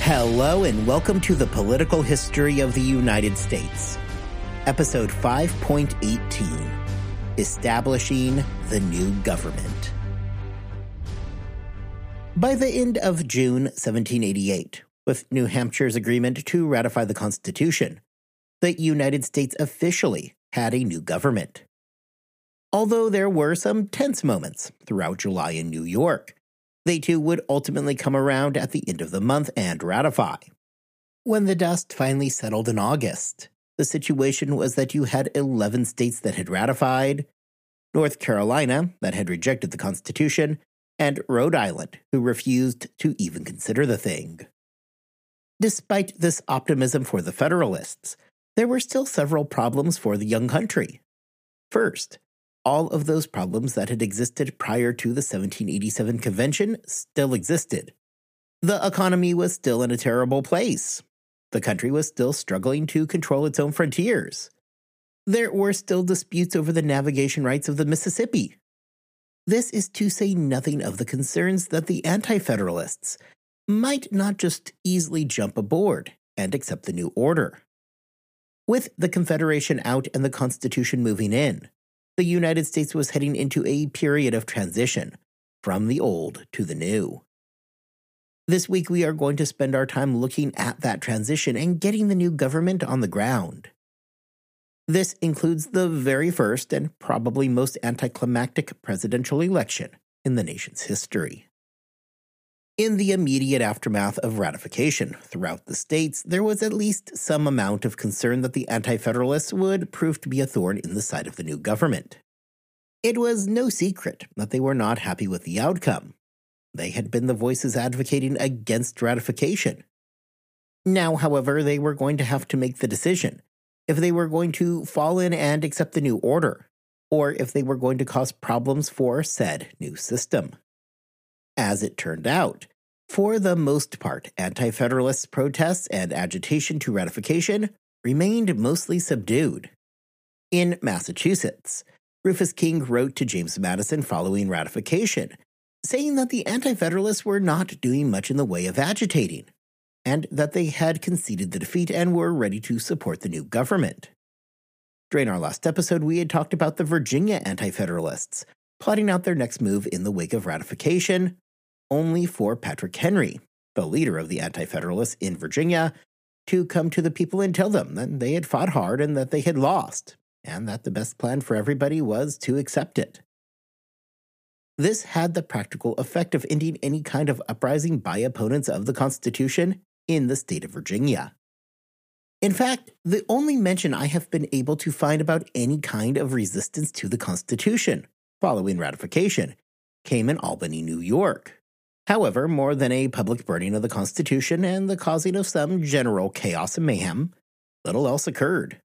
Hello and welcome to the Political History of the United States, Episode 5.18, Establishing the New Government. By the end of June 1788, with New Hampshire's agreement to ratify the Constitution, the United States officially had a new government. Although there were some tense moments throughout July in New York, they too would ultimately come around at the end of the month and ratify. When the dust finally settled in August, the situation was that you had 11 states that had ratified, North Carolina that had rejected the Constitution, and Rhode Island, who refused to even consider the thing. Despite this optimism for the Federalists, there were still several problems for the young country. First, all of those problems that had existed prior to the 1787 convention still existed. The economy was still in a terrible place. The country was still struggling to control its own frontiers. There were still disputes over the navigation rights of the Mississippi. This is to say nothing of the concerns that the Anti-Federalists might not just easily jump aboard and accept the new order. With the Confederation out and the Constitution moving in, the United States was heading into a period of transition from the old to the new. This week, we are going to spend our time looking at that transition and getting the new government on the ground. This includes the very first and probably most anticlimactic presidential election in the nation's history. In the immediate aftermath of ratification throughout the states, there was at least some amount of concern that the Anti-Federalists would prove to be a thorn in the side of the new government. It was no secret that they were not happy with the outcome. They had been the voices advocating against ratification. Now, however, they were going to have to make the decision if they were going to fall in and accept the new order, or if they were going to cause problems for said new system. As it turned out, for the most part, Anti-Federalists' protests and agitation to ratification remained mostly subdued. In Massachusetts, Rufus King wrote to James Madison following ratification, saying that the Anti-Federalists were not doing much in the way of agitating, and that they had conceded the defeat and were ready to support the new government. During our last episode, we had talked about the Virginia Anti-Federalists plotting out their next move in the wake of ratification, only for Patrick Henry, the leader of the Anti-Federalists in Virginia, to come to the people and tell them that they had fought hard and that they had lost, and that the best plan for everybody was to accept it. This had the practical effect of ending any kind of uprising by opponents of the Constitution in the state of Virginia. In fact, the only mention I have been able to find about any kind of resistance to the Constitution following ratification came in Albany, New York. However, more than a public burning of the Constitution and the causing of some general chaos and mayhem, little else occurred.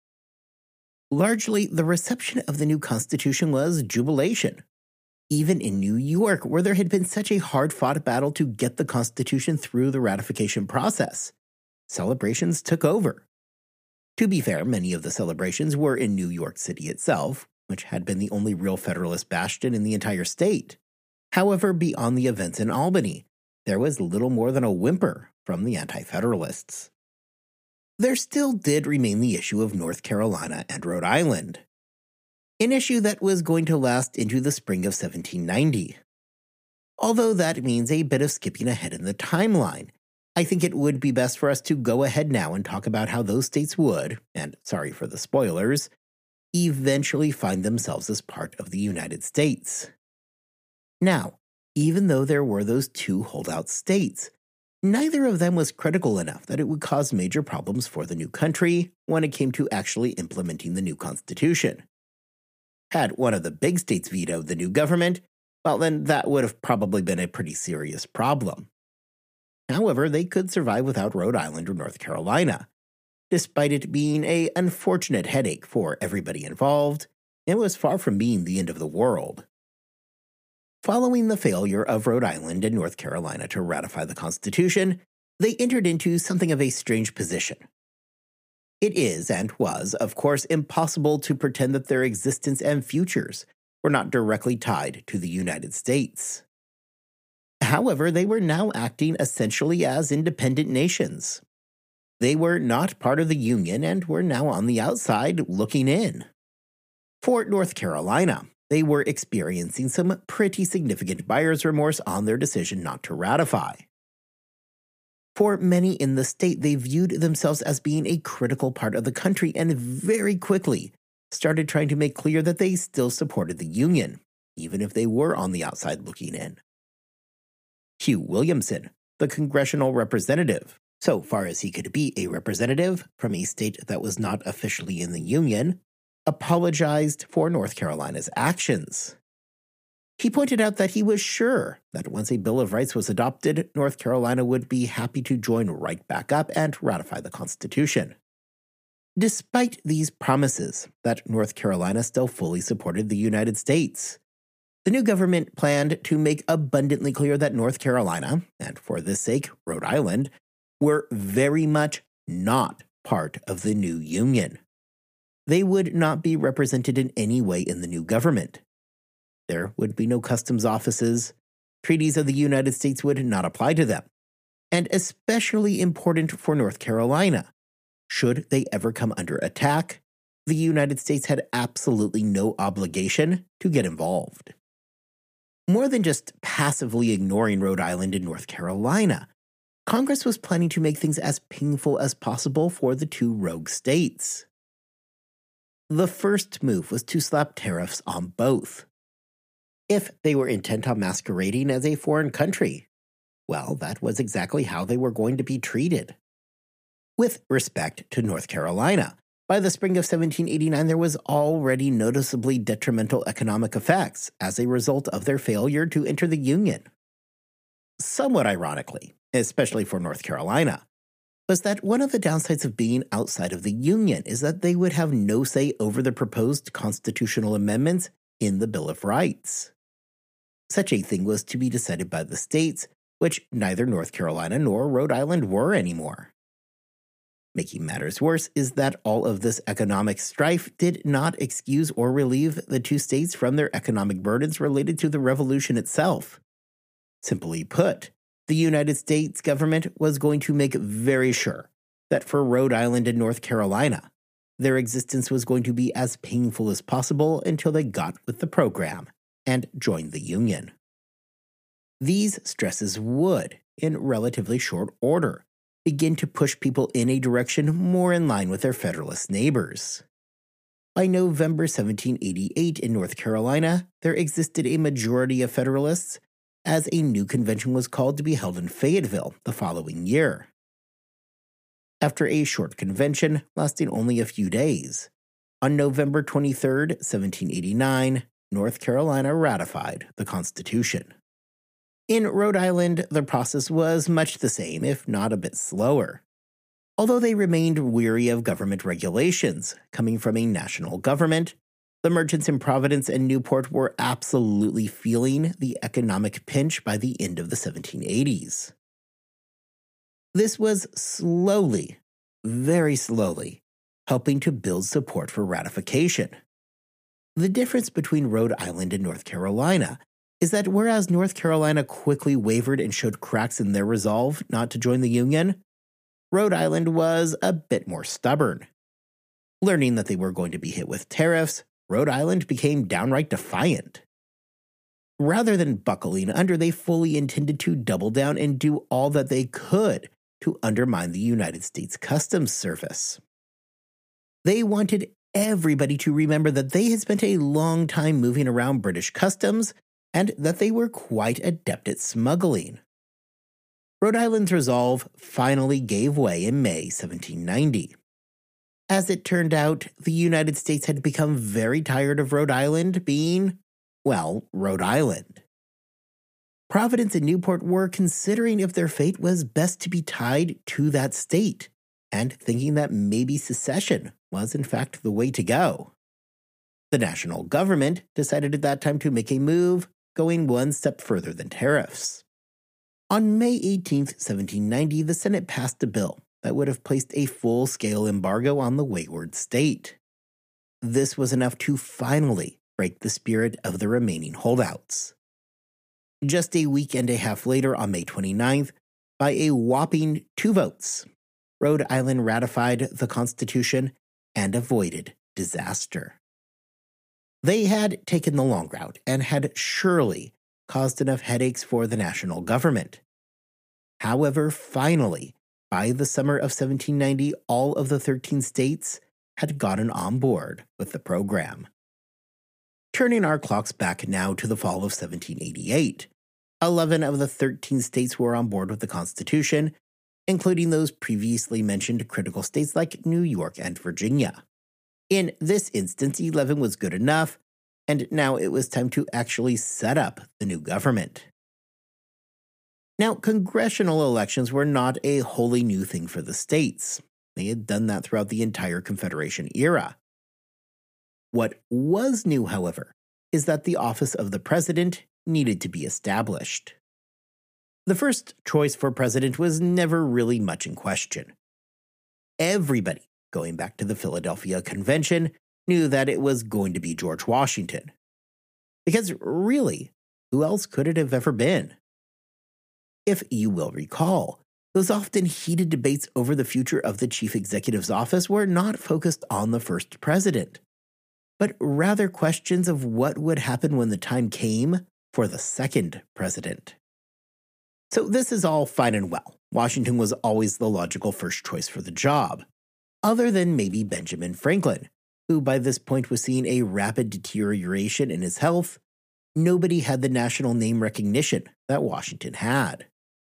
Largely, the reception of the new Constitution was jubilation. Even in New York, where there had been such a hard-fought battle to get the Constitution through the ratification process, celebrations took over. To be fair, many of the celebrations were in New York City itself, which had been the only real Federalist bastion in the entire state. However, beyond the events in Albany, there was little more than a whimper from the Anti-Federalists. There still did remain the issue of North Carolina and Rhode Island, an issue that was going to last into the spring of 1790. Although that means a bit of skipping ahead in the timeline, I think it would be best for us to go ahead now and talk about how those states would, and sorry for the spoilers, eventually find themselves as part of the United States. Now, even though there were those two holdout states, neither of them was critical enough that it would cause major problems for the new country when it came to actually implementing the new Constitution. Had one of the big states vetoed the new government, well then that would have probably been a pretty serious problem. However, they could survive without Rhode Island or North Carolina. Despite it being an unfortunate headache for everybody involved, it was far from being the end of the world. Following the failure of Rhode Island and North Carolina to ratify the Constitution, they entered into something of a strange position. It is, and was, of course, impossible to pretend that their existence and futures were not directly tied to the United States. However, they were now acting essentially as independent nations. They were not part of the Union and were now on the outside looking in. For North Carolina, they were experiencing some pretty significant buyer's remorse on their decision not to ratify. For many in the state, they viewed themselves as being a critical part of the country and very quickly started trying to make clear that they still supported the Union, even if they were on the outside looking in. Hugh Williamson, the congressional representative, so far as he could be a representative from a state that was not officially in the Union, apologized for North Carolina's actions. He pointed out that he was sure that once a Bill of Rights was adopted, North Carolina would be happy to join right back up and ratify the Constitution. Despite these promises that North Carolina still fully supported the United States, the new government planned to make abundantly clear that North Carolina, and for this sake, Rhode Island, were very much not part of the new Union. They would not be represented in any way in the new government. There would be no customs offices, treaties of the United States would not apply to them, and especially important for North Carolina, should they ever come under attack, the United States had absolutely no obligation to get involved. More than just passively ignoring Rhode Island and North Carolina, Congress was planning to make things as painful as possible for the two rogue states. The first move was to slap tariffs on both. If they were intent on masquerading as a foreign country, well, that was exactly how they were going to be treated. With respect to North Carolina, by the spring of 1789 there was already noticeably detrimental economic effects as a result of their failure to enter the Union. Somewhat ironically, especially for North Carolina, was that one of the downsides of being outside of the Union is that they would have no say over the proposed constitutional amendments in the Bill of Rights. Such a thing was to be decided by the states, which neither North Carolina nor Rhode Island were anymore. Making matters worse is that all of this economic strife did not excuse or relieve the two states from their economic burdens related to the Revolution itself. Simply put, the United States government was going to make very sure that for Rhode Island and North Carolina, their existence was going to be as painful as possible until they got with the program and joined the Union. These stresses would, in relatively short order, begin to push people in a direction more in line with their Federalist neighbors. By November 1788 in North Carolina, there existed a majority of Federalists, as a new convention was called to be held in Fayetteville the following year. After a short convention lasting only a few days, on November 23, 1789, North Carolina ratified the Constitution. In Rhode Island, the process was much the same, if not a bit slower. Although they remained weary of government regulations coming from a national government, the merchants in Providence and Newport were absolutely feeling the economic pinch by the end of the 1780s. This was slowly, very slowly, helping to build support for ratification. The difference between Rhode Island and North Carolina is that whereas North Carolina quickly wavered and showed cracks in their resolve not to join the Union, Rhode Island was a bit more stubborn. Learning that they were going to be hit with tariffs, Rhode Island became downright defiant. Rather than buckling under, they fully intended to double down and do all that they could to undermine the United States Customs Service. They wanted everybody to remember that they had spent a long time moving around British customs and that they were quite adept at smuggling. Rhode Island's resolve finally gave way in May 1790. As it turned out, the United States had become very tired of Rhode Island being, well, Rhode Island. Providence and Newport were considering if their fate was best to be tied to that state, and thinking that maybe secession was in fact the way to go. The national government decided at that time to make a move, going one step further than tariffs. On May 18, 1790, the Senate passed a bill that would have placed a full-scale embargo on the wayward state. This was enough to finally break the spirit of the remaining holdouts. Just a week and a half later, on May 29th, by a whopping 2 votes, Rhode Island ratified the Constitution and avoided disaster. They had taken the long route and had surely caused enough headaches for the national government. However, finally, by the summer of 1790, all of the 13 states had gotten on board with the program. Turning our clocks back now to the fall of 1788, 11 of the 13 states were on board with the Constitution, including those previously mentioned critical states like New York and Virginia. In this instance, 11 was good enough, and now it was time to actually set up the new government. Now, congressional elections were not a wholly new thing for the states. They had done that throughout the entire Confederation era. What was new, however, is that the office of the president needed to be established. The first choice for president was never really much in question. Everybody, going back to the Philadelphia Convention, knew that it was going to be George Washington. Because really, who else could it have ever been? If you will recall, those often heated debates over the future of the chief executive's office were not focused on the first president, but rather questions of what would happen when the time came for the second president. So this is all fine and well. Washington was always the logical first choice for the job, other than maybe Benjamin Franklin, who by this point was seeing a rapid deterioration in his health. Nobody had the national name recognition that Washington had.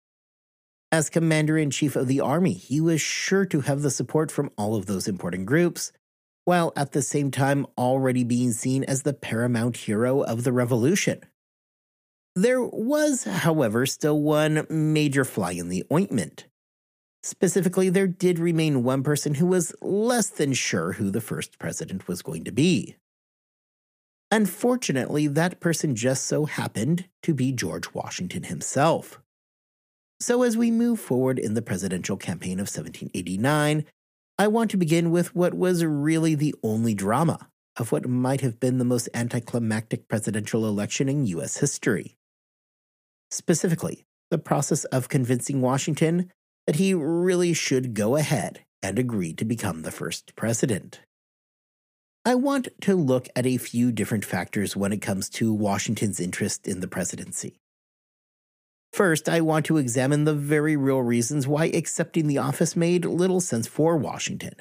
As commander-in-chief of the army, he was sure to have the support from all of those important groups, while at the same time already being seen as the paramount hero of the Revolution. There was, however, still one major fly in the ointment. Specifically, there did remain one person who was less than sure who the first president was going to be. Unfortunately, that person just so happened to be George Washington himself. So as we move forward in the presidential campaign of 1789, I want to begin with what was really the only drama of what might have been the most anticlimactic presidential election in U.S. history. Specifically, the process of convincing Washington that he really should go ahead and agree to become the first president. I want to look at a few different factors when it comes to Washington's interest in the presidency. First, I want to examine the very real reasons why accepting the office made little sense for Washington.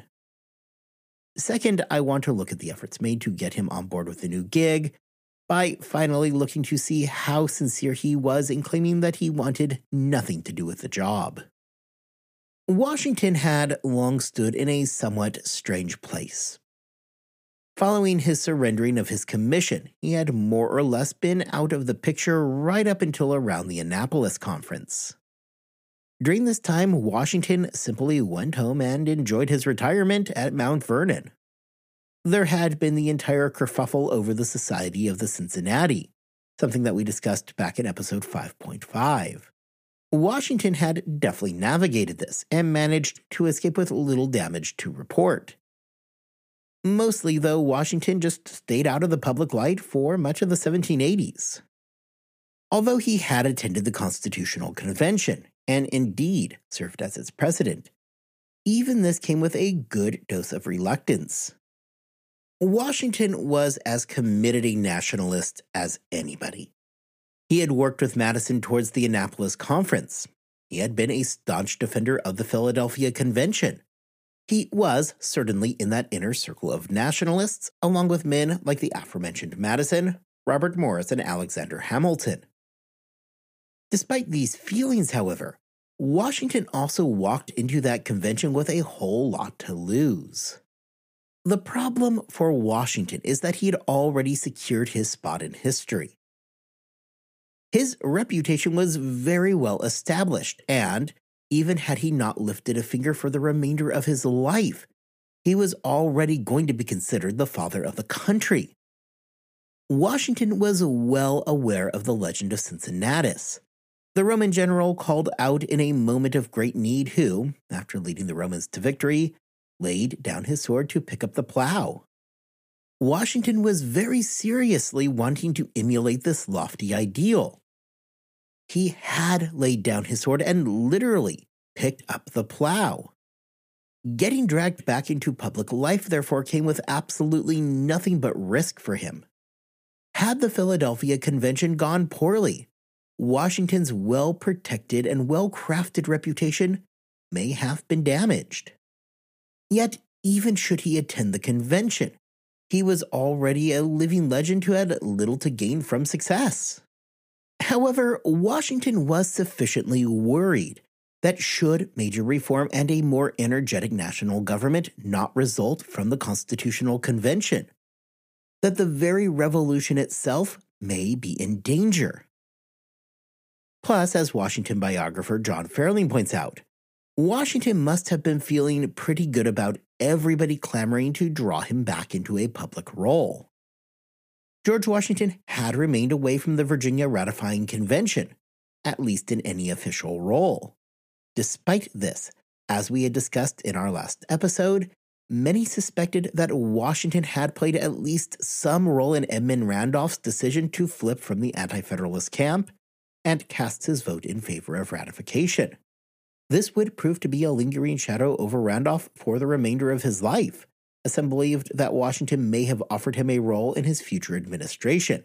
Second, I want to look at the efforts made to get him on board with the new gig, by finally looking to see how sincere he was in claiming that he wanted nothing to do with the job. Washington had long stood in a somewhat strange place. Following his surrendering of his commission, he had more or less been out of the picture right up until around the Annapolis Conference. During this time, Washington simply went home and enjoyed his retirement at Mount Vernon. There had been the entire kerfuffle over the Society of the Cincinnati, something that we discussed back in episode 5.5. Washington had deftly navigated this and managed to escape with little damage to report. Mostly, though, Washington just stayed out of the public light for much of the 1780s. Although he had attended the Constitutional Convention, and indeed served as its president, even this came with a good dose of reluctance. Washington was as committed a nationalist as anybody. He had worked with Madison towards the Annapolis Conference. He had been a staunch defender of the Philadelphia Convention. He was certainly in that inner circle of nationalists, along with men like the aforementioned Madison, Robert Morris, and Alexander Hamilton. Despite these feelings, however, Washington also walked into that convention with a whole lot to lose. The problem for Washington is that he had already secured his spot in history. His reputation was very well established, and even had he not lifted a finger for the remainder of his life, he was already going to be considered the father of the country. Washington was well aware of the legend of Cincinnatus, the Roman general called out in a moment of great need who, after leading the Romans to victory, laid down his sword to pick up the plow. Washington was very seriously wanting to emulate this lofty ideal. he had laid down his sword and literally picked up the plow. Getting dragged back into public life, therefore, came with absolutely nothing but risk for him. Had the Philadelphia Convention gone poorly, Washington's well-protected and well-crafted reputation may have been damaged. Yet, even should he attend the convention, he was already a living legend who had little to gain from success. However, Washington was sufficiently worried that should major reform and a more energetic national government not result from the Constitutional Convention, that the very revolution itself may be in danger. Plus, as Washington biographer John Fairlane points out, Washington must have been feeling pretty good about everybody clamoring to draw him back into a public role. George Washington had remained away from the Virginia Ratifying Convention, at least in any official role. Despite this, as we had discussed in our last episode, many suspected that Washington had played at least some role in Edmund Randolph's decision to flip from the Anti-Federalist camp and cast his vote in favor of ratification. This would prove to be a lingering shadow over Randolph for the remainder of his life, as some believed that Washington may have offered him a role in his future administration.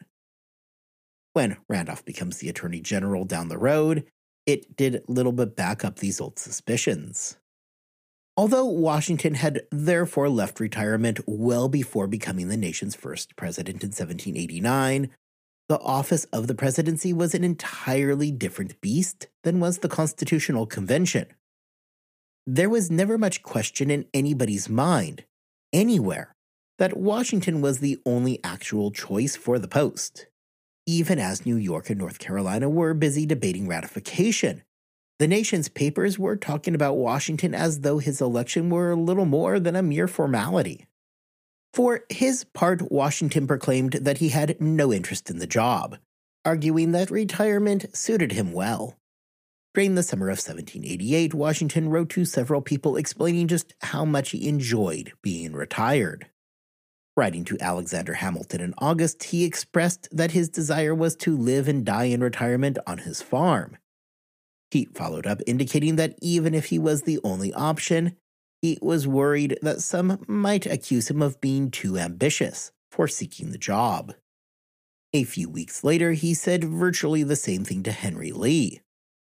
When Randolph becomes the Attorney General down the road, it did little but back up these old suspicions. Although Washington had therefore left retirement well before becoming the nation's first president in 1789, the office of the presidency was an entirely different beast than was the Constitutional Convention. There was never much question in anybody's mind, anywhere, that Washington was the only actual choice for the post. Even as New York and North Carolina were busy debating ratification, the nation's papers were talking about Washington as though his election were little more than a mere formality. For his part, Washington proclaimed that he had no interest in the job, arguing that retirement suited him well. During the summer of 1788, Washington wrote to several people explaining just how much he enjoyed being retired. Writing to Alexander Hamilton in August, he expressed that his desire was to live and die in retirement on his farm. He followed up indicating that even if he was the only option, he was worried that some might accuse him of being too ambitious for seeking the job. A few weeks later, he said virtually the same thing to Henry Lee.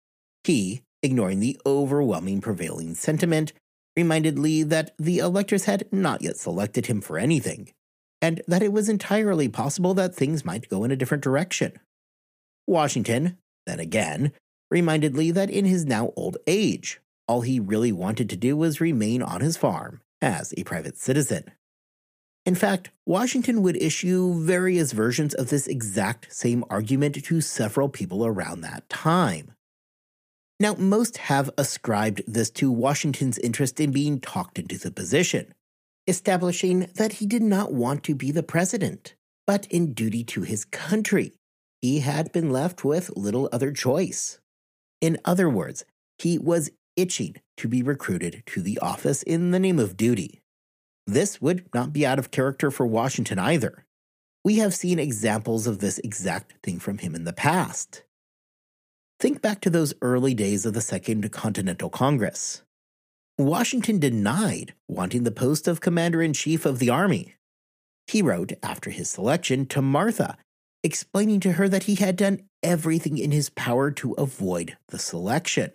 He, ignoring the overwhelming prevailing sentiment, reminded Lee that the electors had not yet selected him for anything, and that it was entirely possible that things might go in a different direction. Washington, then again, reminded Lee that in his now old age, all he really wanted to do was remain on his farm as a private citizen. In fact, Washington would issue various versions of this exact same argument to several people around that time. Now, most have ascribed this to Washington's interest in being talked into the position, establishing that he did not want to be the president, but in duty to his country, he had been left with little other choice. In other words, he was itching to be recruited to the office in the name of duty. This would not be out of character for Washington either. We have seen examples of this exact thing from him in the past. Think back to those early days of the Second Continental Congress. Washington denied wanting the post of Commander-in-Chief of the Army. He wrote after his selection to Martha, explaining to her that he had done everything in his power to avoid the selection.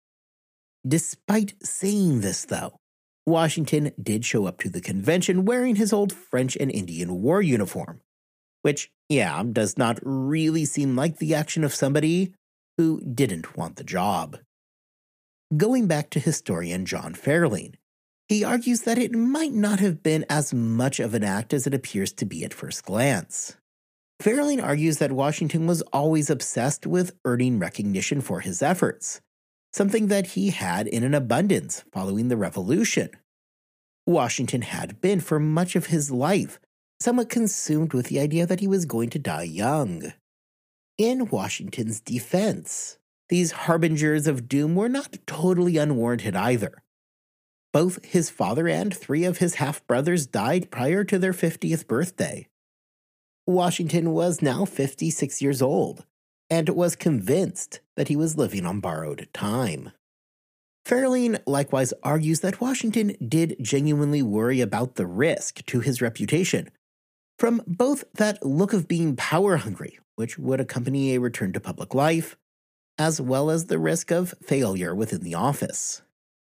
Despite saying this, though, Washington did show up to the convention wearing his old French and Indian war uniform, which, does not really seem like the action of somebody who didn't want the job. Going back to historian John Fairlane, he argues that it might not have been as much of an act as it appears to be at first glance. Fairlane argues that Washington was always obsessed with earning recognition for his efforts, something that he had in an abundance following the Revolution. Washington had been, for much of his life, somewhat consumed with the idea that he was going to die young. In Washington's defense, these harbingers of doom were not totally unwarranted either. Both his father and 3 of his half-brothers died prior to their 50th birthday. Washington was now 56 years old, and was convinced that he was living on borrowed time. Fairlein likewise argues that Washington did genuinely worry about the risk to his reputation, from both that look of being power-hungry, which would accompany a return to public life, as well as the risk of failure within the office.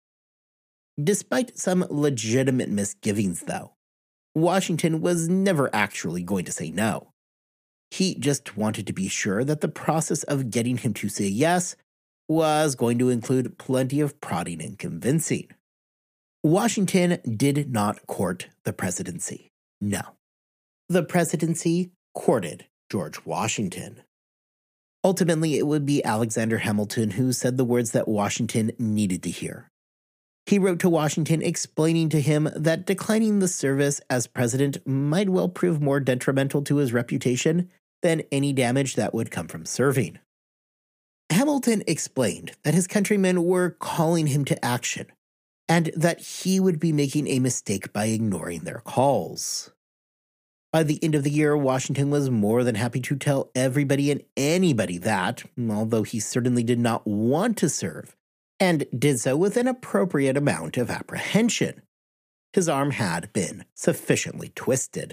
Despite some legitimate misgivings, though, Washington was never actually going to say no. He just wanted to be sure that the process of getting him to say yes was going to include plenty of prodding and convincing. Washington did not court the presidency. No. The presidency courted George Washington. Ultimately, it would be Alexander Hamilton who said the words that Washington needed to hear. He wrote to Washington explaining to him that declining the service as president might well prove more detrimental to his reputation than any damage that would come from serving. Hamilton explained that his countrymen were calling him to action, and that he would be making a mistake by ignoring their calls. By the end of the year, Washington was more than happy to tell everybody and anybody that, although he certainly did not want to serve, and did so with an appropriate amount of apprehension, his arm had been sufficiently twisted.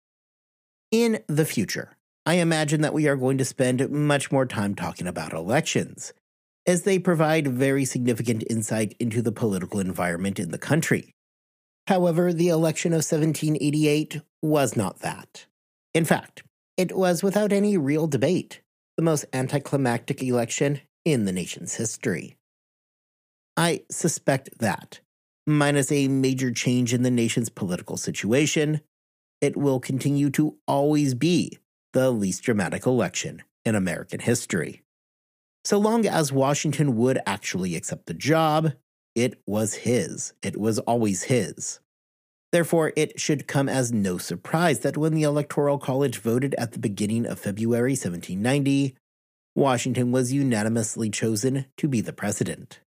In the future, I imagine that we are going to spend much more time talking about elections, as they provide very significant insight into the political environment in the country. However, the election of 1788 was not that. In fact, it was without any real debate the most anticlimactic election in the nation's history. I suspect that, minus a major change in the nation's political situation, it will continue to always be the least dramatic election in American history. So long as Washington would actually accept the job, it was his. It was always his. Therefore, it should come as no surprise that when the Electoral College voted at the beginning of February 1790, Washington was unanimously chosen to be the president.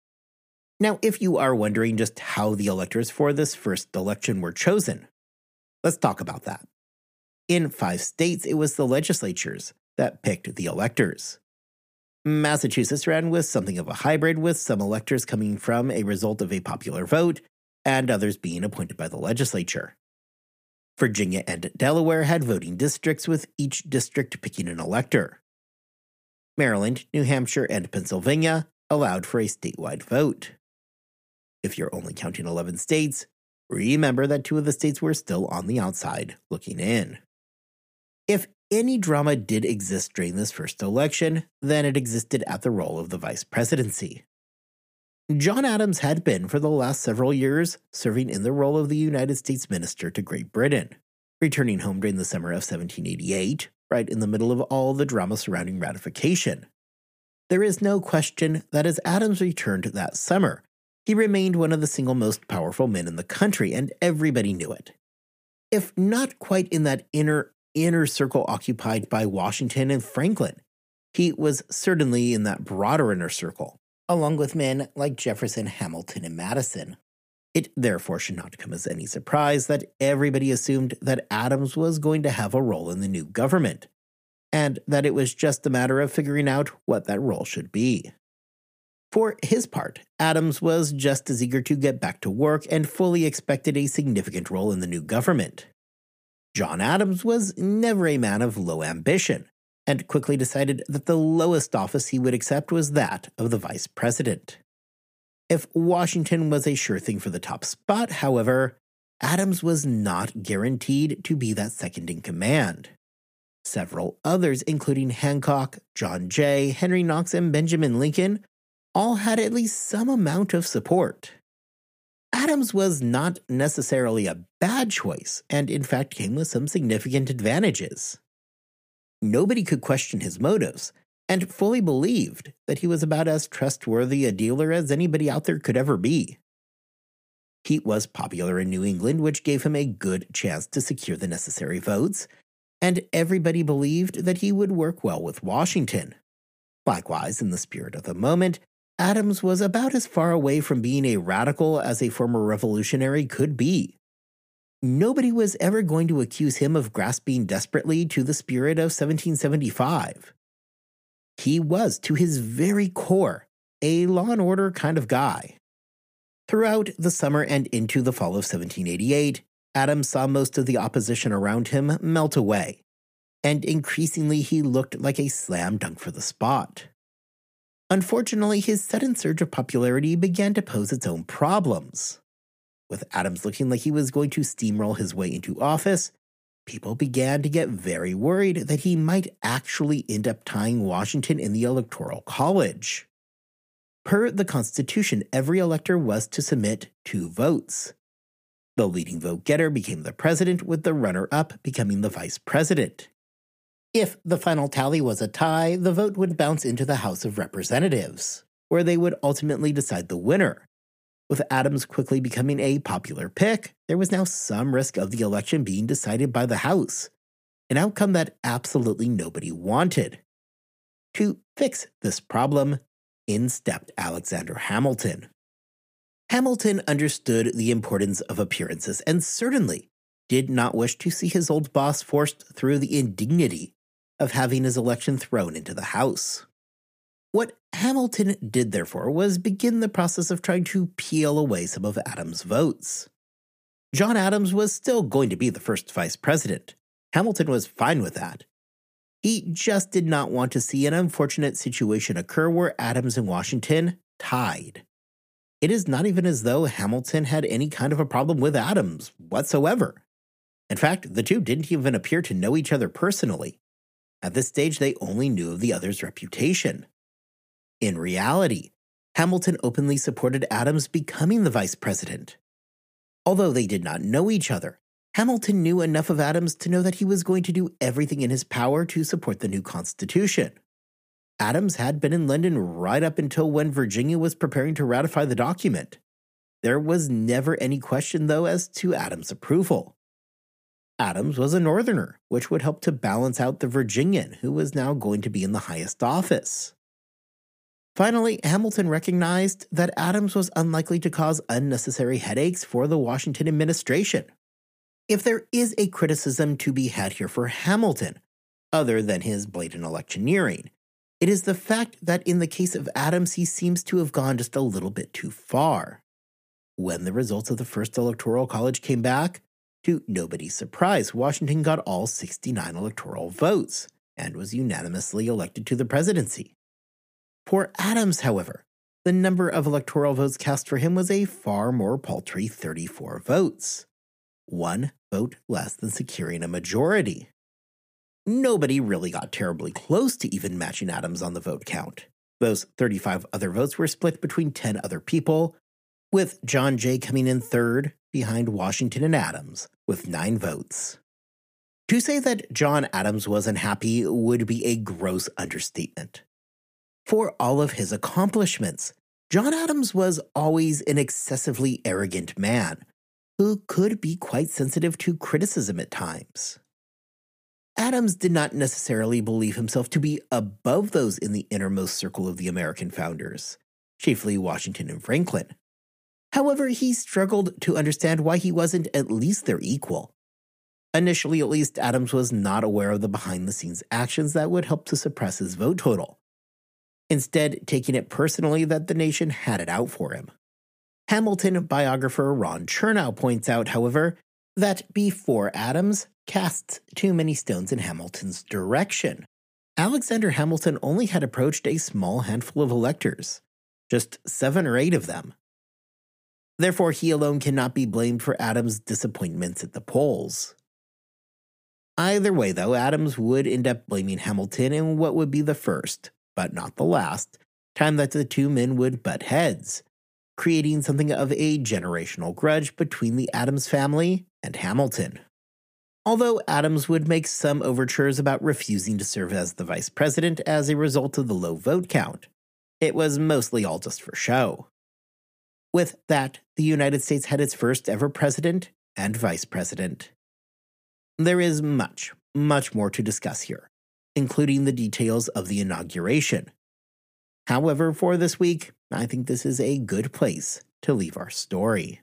Now, if you are wondering just how the electors for this first election were chosen, let's talk about that. In 5 states, it was the legislatures that picked the electors. Massachusetts ran with something of a hybrid, with some electors coming from a result of a popular vote, and others being appointed by the legislature. Virginia and Delaware had voting districts, with each district picking an elector. Maryland, New Hampshire, and Pennsylvania allowed for a statewide vote. If you're only counting 11 states, remember that 2 of the states were still on the outside looking in. If any drama did exist during this first election, then it existed at the role of the vice presidency. John Adams had been, for the last several years, serving in the role of the United States Minister to Great Britain, returning home during the summer of 1788, right in the middle of all the drama surrounding ratification. There is no question that as Adams returned that summer, he remained one of the single most powerful men in the country, and everybody knew it. If not quite in that inner circle occupied by Washington and Franklin, he was certainly in that broader inner circle, along with men like Jefferson, Hamilton, and Madison. It therefore should not come as any surprise that everybody assumed that Adams was going to have a role in the new government, and that it was just a matter of figuring out what that role should be. For his part, Adams was just as eager to get back to work and fully expected a significant role in the new government. John Adams was never a man of low ambition, and quickly decided that the lowest office he would accept was that of the vice president. If Washington was a sure thing for the top spot, however, Adams was not guaranteed to be that second in command. Several others, including Hancock, John Jay, Henry Knox, and Benjamin Lincoln, all had at least some amount of support. Adams was not necessarily a bad choice, and in fact came with some significant advantages. Nobody could question his motives, and fully believed that he was about as trustworthy a dealer as anybody out there could ever be. He was popular in New England, which gave him a good chance to secure the necessary votes, and everybody believed that he would work well with Washington. Likewise, in the spirit of the moment, Adams was about as far away from being a radical as a former revolutionary could be. Nobody was ever going to accuse him of grasping desperately to the spirit of 1775. He was, to his very core, a law and order kind of guy. Throughout the summer and into the fall of 1788, Adams saw most of the opposition around him melt away, and increasingly he looked like a slam dunk for the spot. Unfortunately, his sudden surge of popularity began to pose its own problems. With Adams looking like he was going to steamroll his way into office, people began to get very worried that he might actually end up tying Washington in the Electoral College. Per the Constitution, every elector was to submit 2 votes. The leading vote-getter became the president, with the runner-up becoming the vice president. If the final tally was a tie, the vote would bounce into the House of Representatives, where they would ultimately decide the winner. With Adams quickly becoming a popular pick, there was now some risk of the election being decided by the House, an outcome that absolutely nobody wanted. To fix this problem, in stepped Alexander Hamilton. Hamilton understood the importance of appearances and certainly did not wish to see his old boss forced through the indignity of having his election thrown into the House. What Hamilton did, therefore, was begin the process of trying to peel away some of Adams' votes. John Adams was still going to be the first vice president. Hamilton was fine with that. He just did not want to see an unfortunate situation occur where Adams and Washington tied. It is not even as though Hamilton had any kind of a problem with Adams whatsoever. In fact, the two didn't even appear to know each other personally. At this stage, they only knew of the other's reputation. In reality, Hamilton openly supported Adams becoming the vice president. Although they did not know each other, Hamilton knew enough of Adams to know that he was going to do everything in his power to support the new Constitution. Adams had been in London right up until when Virginia was preparing to ratify the document. There was never any question, though, as to Adams' approval. Adams was a Northerner, which would help to balance out the Virginian, who was now going to be in the highest office. Finally, Hamilton recognized that Adams was unlikely to cause unnecessary headaches for the Washington administration. If there is a criticism to be had here for Hamilton, other than his blatant electioneering, it is the fact that in the case of Adams, he seems to have gone just a little bit too far. When the results of the first Electoral College came back, to nobody's surprise, Washington got all 69 electoral votes and was unanimously elected to the presidency. For Adams, however, the number of electoral votes cast for him was a far more paltry 34 votes. 1 vote less than securing a majority. Nobody really got terribly close to even matching Adams on the vote count. Those 35 other votes were split between 10 other people, with John Jay coming in third behind Washington and Adams with 9 votes. To say that John Adams was unhappy would be a gross understatement. For all of his accomplishments, John Adams was always an excessively arrogant man who could be quite sensitive to criticism at times. Adams did not necessarily believe himself to be above those in the innermost circle of the American founders, chiefly Washington and Franklin. However, he struggled to understand why he wasn't at least their equal. Initially, at least, Adams was not aware of the behind-the-scenes actions that would help to suppress his vote total, instead taking it personally that the nation had it out for him. Hamilton biographer Ron Chernow points out, however, that before Adams casts too many stones in Hamilton's direction. Alexander Hamilton only had approached a small handful of electors, just 7 or 8 of them. Therefore, he alone cannot be blamed for Adams' disappointments at the polls. Either way, though, Adams would end up blaming Hamilton in what would be the first, but not the last, time that the two men would butt heads, creating something of a generational grudge between the Adams family and Hamilton. Although Adams would make some overtures about refusing to serve as the vice president as a result of the low vote count, it was mostly all just for show. With that, the United States had its first ever president and vice president. There is much, much more to discuss here, including the details of the inauguration. However, for this week, I think this is a good place to leave our story.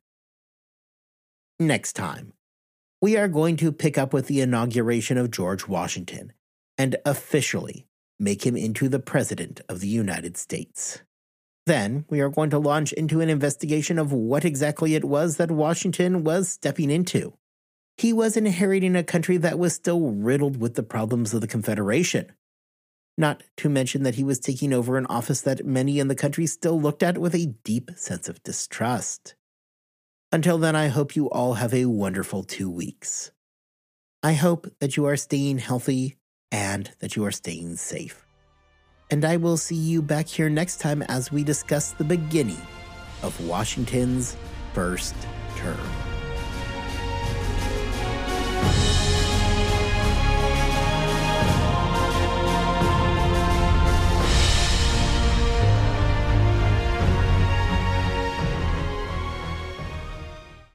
Next time, we are going to pick up with the inauguration of George Washington and officially make him into the President of the United States. Then we are going to launch into an investigation of what exactly it was that Washington was stepping into. He was inheriting a country that was still riddled with the problems of the Confederation. Not to mention that he was taking over an office that many in the country still looked at with a deep sense of distrust. Until then, I hope you all have a wonderful 2 weeks. I hope that you are staying healthy and that you are staying safe. And I will see you back here next time as we discuss the beginning of Washington's first term.